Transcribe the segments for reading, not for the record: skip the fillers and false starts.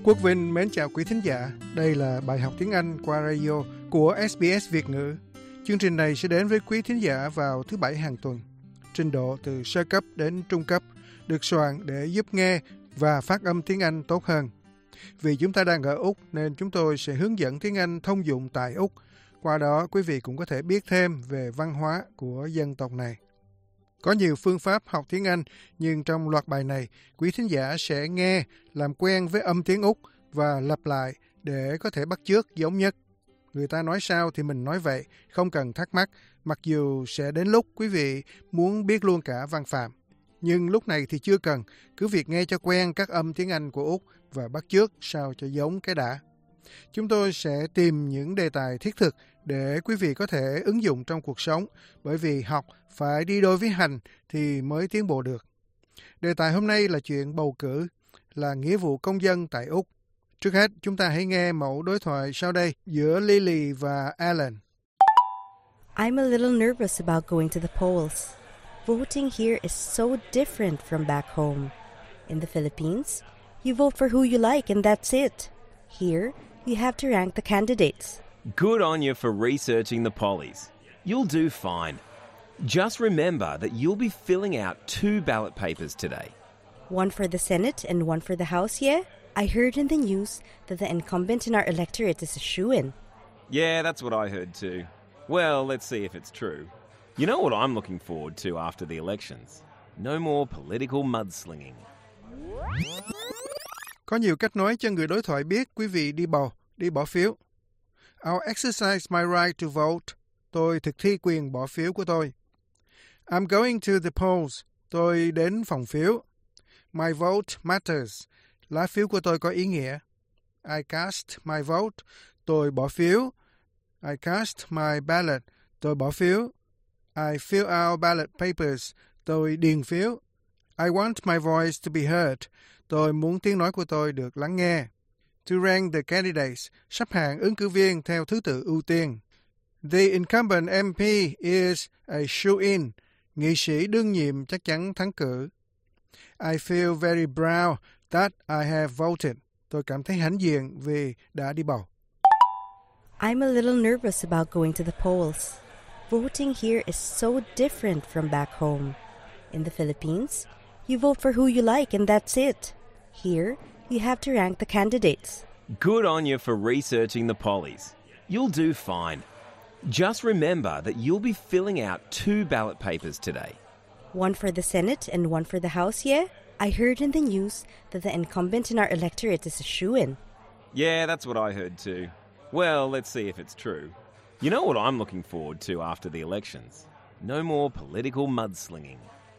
Quốc Vinh mến chào quý thính giả. Đây là bài học tiếng Anh qua radio của SBS Việt ngữ. Chương trình này sẽ đến với quý thính giả vào thứ Bảy hàng tuần. Trình độ từ sơ cấp đến trung cấp được soạn để giúp nghe và phát âm tiếng Anh tốt hơn. Vì chúng ta đang ở Úc nên chúng tôi sẽ hướng dẫn tiếng Anh thông dụng tại Úc. Qua đó quý vị cũng có thể biết thêm về văn hóa của dân tộc này. Có nhiều phương pháp học tiếng Anh, nhưng trong loạt bài này, quý thính giả sẽ nghe, làm quen với âm tiếng Úc và lặp lại để có thể bắt chước giống nhất. Người ta nói sao thì mình nói vậy, không cần thắc mắc, mặc dù sẽ đến lúc quý vị muốn biết luôn cả văn phạm. Nhưng lúc này thì chưa cần, cứ việc nghe cho quen các âm tiếng Anh của Úc và bắt chước sao cho giống cái đã. Chúng tôi sẽ tìm những đề tài thiết thực để quý vị có thể ứng dụng trong cuộc sống, bởi vì học phải đi đôi với hành thì mới tiến bộ được. Đề tài hôm nay là chuyện bầu cử, là nghĩa vụ công dân tại Úc. Trước hết, chúng ta hãy nghe mẫu đối thoại sau đây giữa Lily và Alan. I'm a little nervous about going to the polls. Voting here is so different from back home. In the Philippines, you vote for who you like and that's it. Here, you have to rank the candidates. Good on you for researching the pollies. You'll do fine. Just remember that you'll be filling out 2 ballot papers today. One for the Senate and one for the House, yeah? I heard in the news that the incumbent in our electorate is a shoo-in. Yeah, that's what I heard too. Well, let's see if it's true. You know what I'm looking forward to after the elections? No more political mudslinging. Có nhiều cách nói cho người đối thoại biết quý vị đi bỏ phiếu. I'll exercise my right to vote. Tôi thực thi quyền bỏ phiếu của tôi. I'm going to the polls. Tôi đến phòng phiếu. My vote matters. Lá phiếu của tôi có ý nghĩa. I cast my vote. Tôi bỏ phiếu. I cast my ballot. Tôi bỏ phiếu. I fill out ballot papers. Tôi điền phiếu. I want my voice to be heard. Tôi muốn tiếng nói của tôi được lắng nghe. To rank the candidates, sắp hạng ứng cử viên theo thứ tự ưu tiên. The incumbent MP is a shoo-in. Nghị sĩ đương nhiệm chắc chắn thắng cử. I feel very proud that I have voted. Tôi cảm thấy hãnh diện vì đã đi bầu. I'm a little nervous about going to the polls. Voting here is so different from back home. In the Philippines, you vote for who you like and that's it. Here, you have to rank the candidates. Good on you for researching the pollies. You'll do fine. Just remember that you'll be filling out 2 ballot papers today. One for the Senate and one for the House, yeah? I heard in the news that the incumbent in our electorate is a shoo-in. Yeah, that's what I heard too. Well, let's see if it's true. You know what I'm looking forward to after the elections? No more political mudslinging.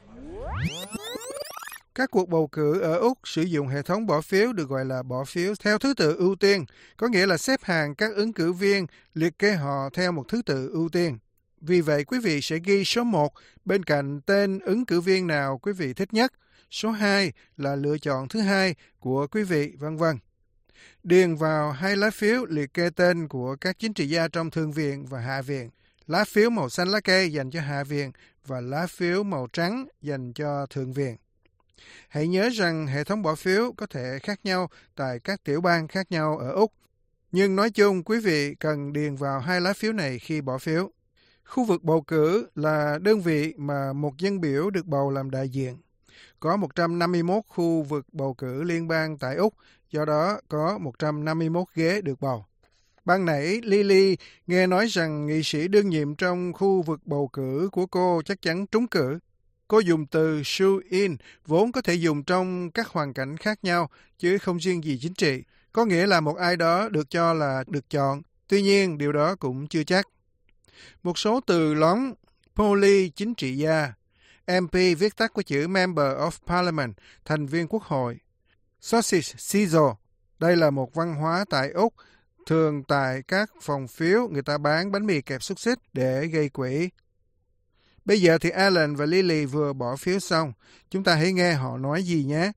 Các cuộc bầu cử ở Úc sử dụng hệ thống bỏ phiếu được gọi là bỏ phiếu theo thứ tự ưu tiên, có nghĩa là xếp hàng các ứng cử viên, liệt kê họ theo một thứ tự ưu tiên. Vì vậy, quý vị sẽ ghi số 1 bên cạnh tên ứng cử viên nào quý vị thích nhất, số 2 là lựa chọn thứ hai của quý vị, vân vân. Điền vào 2 lá phiếu liệt kê tên của các chính trị gia trong Thượng viện và Hạ viện. Lá phiếu màu xanh lá cây dành cho Hạ viện và lá phiếu màu trắng dành cho Thượng viện. Hãy nhớ rằng hệ thống bỏ phiếu có thể khác nhau tại các tiểu bang khác nhau ở Úc. Nhưng nói chung, quý vị cần điền vào 2 lá phiếu này khi bỏ phiếu. Khu vực bầu cử là đơn vị mà một dân biểu được bầu làm đại diện. Có 151 khu vực bầu cử liên bang tại Úc, do đó có 151 ghế được bầu. Ban nãy Lily nghe nói rằng nghị sĩ đương nhiệm trong khu vực bầu cử của cô chắc chắn trúng cử. Cô dùng từ shoo-in vốn có thể dùng trong các hoàn cảnh khác nhau, chứ không riêng gì chính trị. Có nghĩa là một ai đó được cho là được chọn. Tuy nhiên, điều đó cũng chưa chắc. Một số từ lóng, poly chính trị gia, MP viết tắt của chữ Member of Parliament, thành viên quốc hội. Sausage sizzle, đây là một văn hóa tại Úc, thường tại các phòng phiếu người ta bán bánh mì kẹp xúc xích để gây quỹ. Bây giờ thì Alan và Lily vừa bỏ phiếu xong. Chúng ta hãy nghe họ nói gì nhé.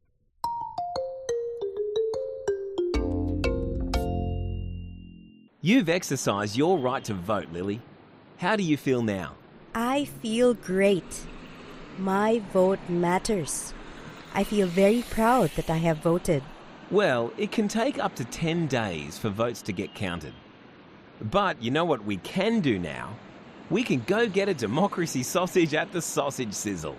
You've exercised your right to vote, Lily. How do you feel now? I feel great. My vote matters. I feel very proud that I have voted. Well, it can take up to 10 days for votes to get counted. But you know what we can do now? We can go get a democracy sausage at the sausage sizzle.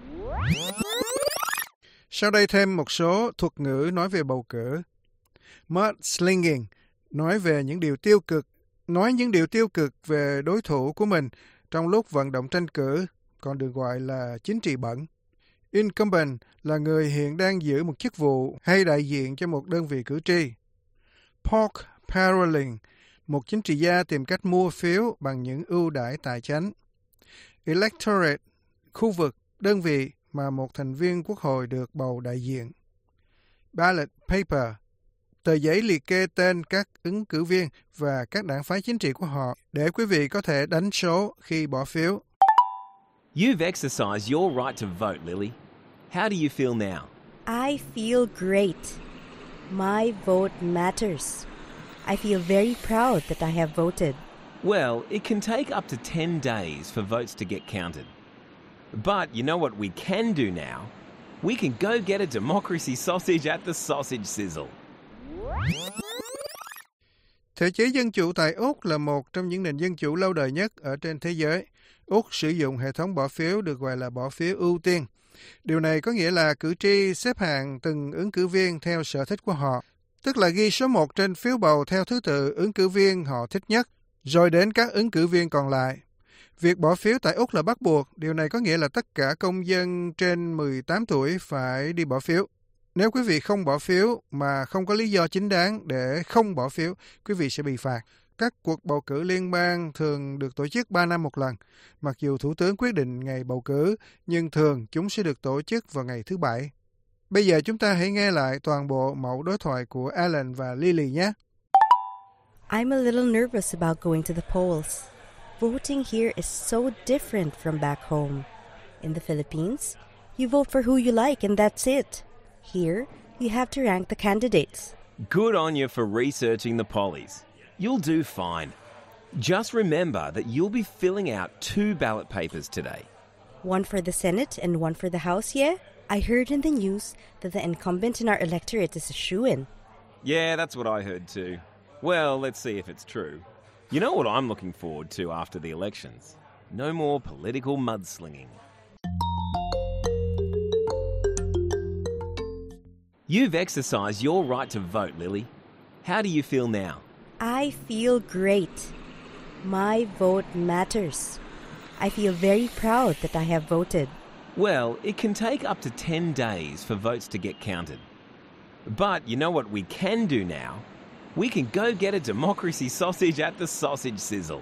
Sau đây thêm một số thuật ngữ nói về bầu cử. Mudslinging, nói những điều tiêu cực về đối thủ của mình trong lúc vận động tranh cử, còn được gọi là chính trị bẩn. Incumbent là người hiện đang giữ một chức vụ hay đại diện cho một đơn vị cử tri. Pork barreling, một chính trị gia tìm cách mua phiếu bằng những ưu đãi tài chánh. Electorate, khu vực, đơn vị mà một thành viên quốc hội được bầu đại diện. Ballot paper, tờ giấy liệt kê tên các ứng cử viên và các đảng phái chính trị của họ để quý vị có thể đánh số khi bỏ phiếu. You've exercised your right to vote, Lily. How do you feel now? I feel great. My vote matters. I feel very proud that I have voted. Well, it can take up to 10 days for votes to get counted. But you know what we can do now? We can go get a democracy sausage at the sausage sizzle. Thể chế dân chủ tại Úc là một trong những nền dân chủ lâu đời nhất ở trên thế giới. Úc sử dụng hệ thống bỏ phiếu được gọi là bỏ phiếu ưu tiên. Điều này có nghĩa là cử tri xếp hạng từng ứng cử viên theo sở thích của họ, tức là ghi số 1 trên phiếu bầu theo thứ tự ứng cử viên họ thích nhất, rồi đến các ứng cử viên còn lại. Việc bỏ phiếu tại Úc là bắt buộc, điều này có nghĩa là tất cả công dân trên 18 tuổi phải đi bỏ phiếu. Nếu quý vị không bỏ phiếu mà không có lý do chính đáng để không bỏ phiếu, quý vị sẽ bị phạt. Các cuộc bầu cử liên bang thường được tổ chức 3 năm một lần. Mặc dù Thủ tướng quyết định ngày bầu cử, nhưng thường chúng sẽ được tổ chức vào ngày thứ Bảy. Bây giờ chúng ta hãy nghe lại toàn bộ mẫu đối thoại của Alan và Lily nhé. I'm a little nervous about going to the polls. Voting here is so different from back home. In the Philippines, you vote for who you like and that's it. Here, you have to rank the candidates. Good on you for researching the pollies. You'll do fine. Just remember that you'll be filling out 2 ballot papers today. One for the Senate and one for the House, yeah? I heard in the news that the incumbent in our electorate is a shoo-in. Yeah, that's what I heard too. Well, let's see if it's true. You know what I'm looking forward to after the elections? No more political mudslinging. You've exercised your right to vote, Lily. How do you feel now? I feel great. My vote matters. I feel very proud that I have voted. Well, it can take up to 10 days for votes to get counted. But you know what we can do now? We can go get a democracy sausage at the sausage sizzle.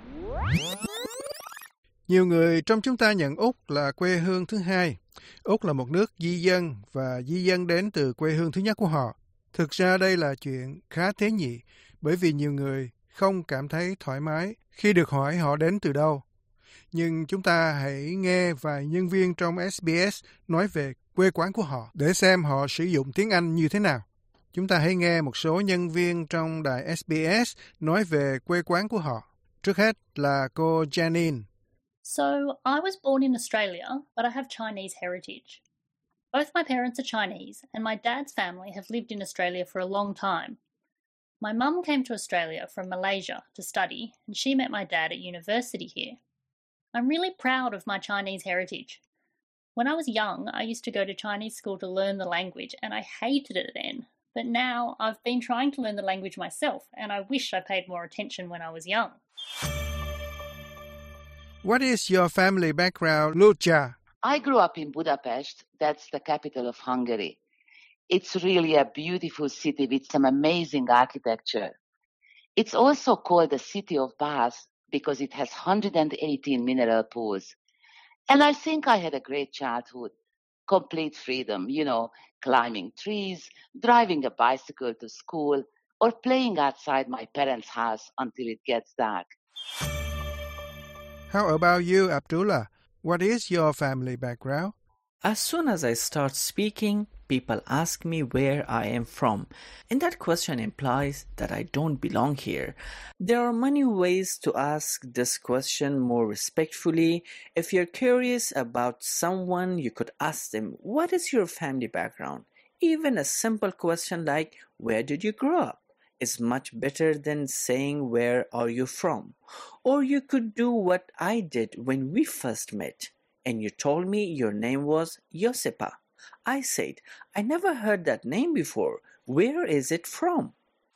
Nhiều người trong chúng ta nhận Úc là quê hương thứ hai. Úc là một nước di dân và di dân đến từ quê hương thứ nhất của họ. Thực ra đây là chuyện khá tế nhị bởi vì nhiều người không cảm thấy thoải mái khi được hỏi họ đến từ đâu. Nhưng chúng ta hãy nghe vài nhân viên trong SBS nói về quê quán của họ để xem họ sử dụng tiếng Anh như thế nào. Chúng ta hãy nghe một số nhân viên trong đài SBS nói về quê quán của họ. Trước hết là cô Janine. So, I was born in Australia, but I have Chinese heritage. Both my parents are Chinese, and my dad's family have lived in Australia for a long time. My mum came to Australia from Malaysia to study, and she met my dad at university here. I'm really proud of my Chinese heritage. When I was young, I used to go to Chinese school to learn the language, and I hated it then. But now I've been trying to learn the language myself, and I wish I paid more attention when I was young. What is your family background, Lucia? I grew up in Budapest. That's the capital of Hungary. It's really a beautiful city with some amazing architecture. It's also called the City of Baths because it has 118 mineral pools. And I think I had a great childhood, complete freedom, climbing trees, driving a bicycle to school, or playing outside my parents' house until it gets dark. How about you, Abdullah? What is your family background? As soon as I start speaking, people ask me where I am from, and that question implies that I don't belong here. There are many ways to ask this question more respectfully. If you're curious about someone, you could ask them, what is your family background? Even a simple question like, where did you grow up? Is much better than saying, where are you from? Or you could do what I did when we first met, and you told me your name was Josepa. I said, I never heard that name before. Where is it from?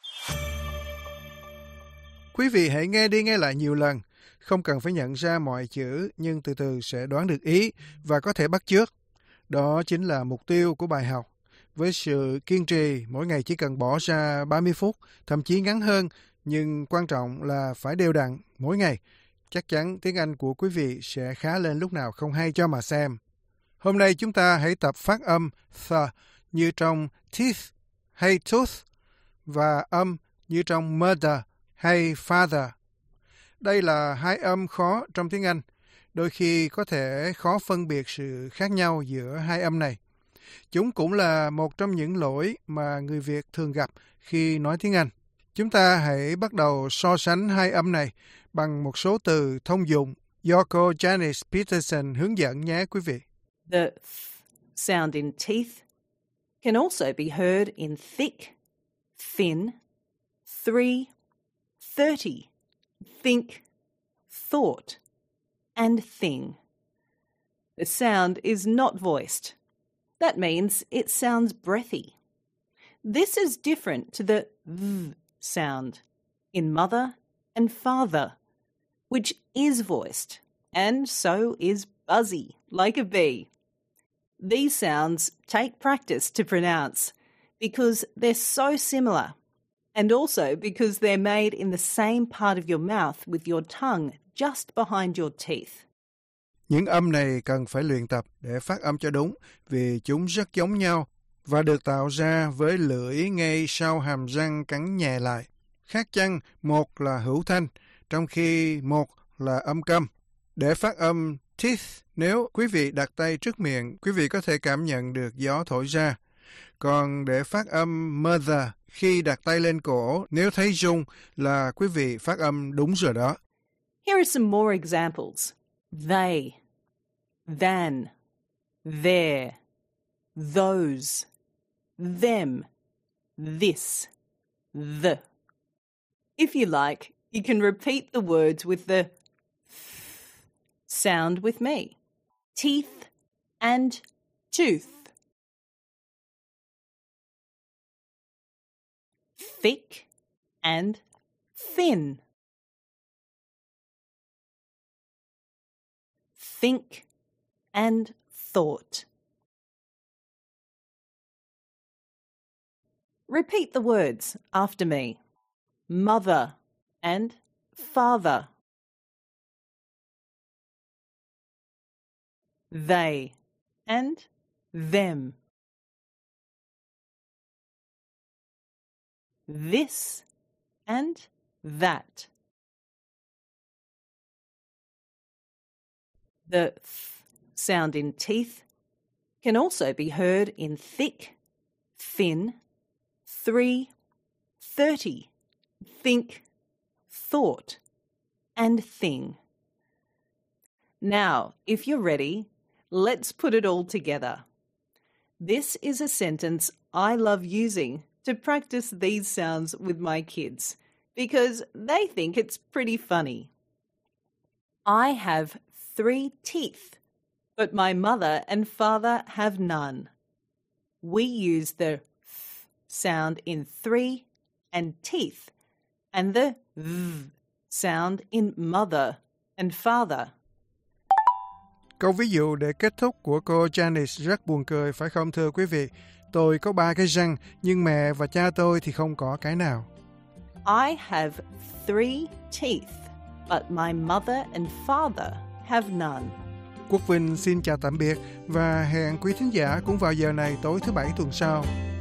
Quý vị hãy nghe đi nghe lại nhiều lần. Không cần phải nhận ra mọi chữ, nhưng từ từ sẽ đoán được ý và có thể bắt chước. Đó chính là mục tiêu của bài học. Với sự kiên trì, mỗi ngày chỉ cần bỏ ra 30 phút, thậm chí ngắn hơn, nhưng quan trọng là phải đều đặn mỗi ngày. Chắc chắn tiếng Anh của quý vị sẽ khá lên lúc nào không hay cho mà xem. Hôm nay chúng ta hãy tập phát âm th như trong teeth hay tooth và âm như trong mother hay father. Đây là hai âm khó trong tiếng Anh. Đôi khi có thể khó phân biệt sự khác nhau giữa hai âm này. Chúng cũng là một trong những lỗi mà người Việt thường gặp khi nói tiếng Anh. Chúng ta hãy bắt đầu so sánh hai âm này bằng một số từ thông dụng do cô Janice Peterson hướng dẫn nhé quý vị. The th sound in teeth can also be heard in thick, thin, 3, 30, think, thought, and thing. The sound is not voiced. That means it sounds breathy. This is different to the th sound in mother and father, which is voiced, and so is buzzy, like a bee. These sounds take practice to pronounce because they're so similar, and also because they're made in the same part of your mouth with your tongue just behind your teeth. Những âm này cần phải luyện tập để phát âm cho đúng vì chúng rất giống nhau và được tạo ra với lưỡi ngay sau hàm răng cắn nhè lại. Khác chăng, một là hữu thanh, trong khi một là âm câm. Để phát âm teeth, nếu quý vị đặt tay trước miệng, quý vị có thể cảm nhận được gió thổi ra. Còn để phát âm mother, khi đặt tay lên cổ, nếu thấy rung là quý vị phát âm đúng rồi đó. Here are some more examples. They, than, their, those, them, this, the. If you like, you can repeat the words with the sound with me. Teeth and tooth. Thick and thin. Think and thought. Repeat the words after me. Mother and father. They and them. This and that. The th sound in teeth can also be heard in thick, thin, 3, 30, think, thought, and thing. Now, if you're ready, let's put it all together. This is a sentence I love using to practice these sounds with my kids because they think it's pretty funny. I have 3 teeth, but my mother and father have none. We use the th sound in 3 and teeth, and the v sound in mother and father. Câu ví dụ để kết thúc của cô Janice rất buồn cười, phải không thưa quý vị? Tôi có 3 cái răng, nhưng mẹ và cha tôi thì không có cái nào. I have 3 teeth, but my mother and father have none. Quốc Vinh xin chào tạm biệt và hẹn quý thính giả cũng vào giờ này tối thứ Bảy tuần sau.